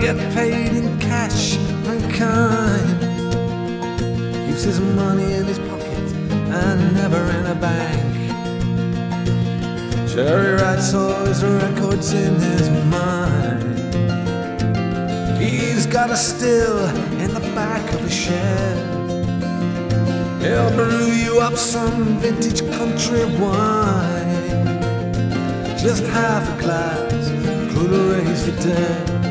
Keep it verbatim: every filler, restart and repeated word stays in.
get paid in cash and kind. Keeps his money in his pocket and never in a bank. Jerry writes all his records in his mind. He's got a still in the back of his shed. He'll brew you up some vintage country wine. Just half a glass could raise the dead.